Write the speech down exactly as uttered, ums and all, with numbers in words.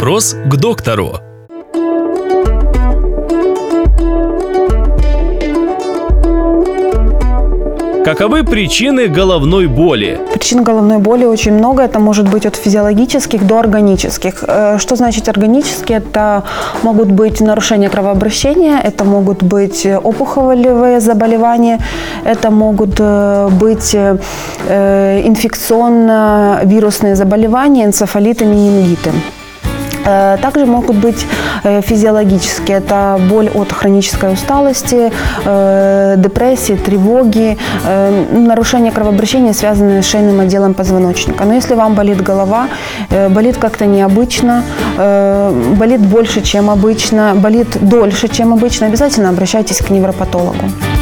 Вопрос к доктору. Каковы причины головной боли? Причин головной боли очень много. Это может быть от физиологических до органических. Что значит органические? Это могут быть нарушения кровообращения, это могут быть опухолевые заболевания, это могут быть инфекционно-вирусные заболевания, энцефалиты, менингиты. Также могут быть физиологические. Это боль от хронической усталости, депрессии, тревоги, нарушение кровообращения, связанные с шейным отделом позвоночника. Но если вам болит голова, болит как-то необычно, болит больше, чем обычно, болит дольше, чем обычно, обязательно обращайтесь к невропатологу.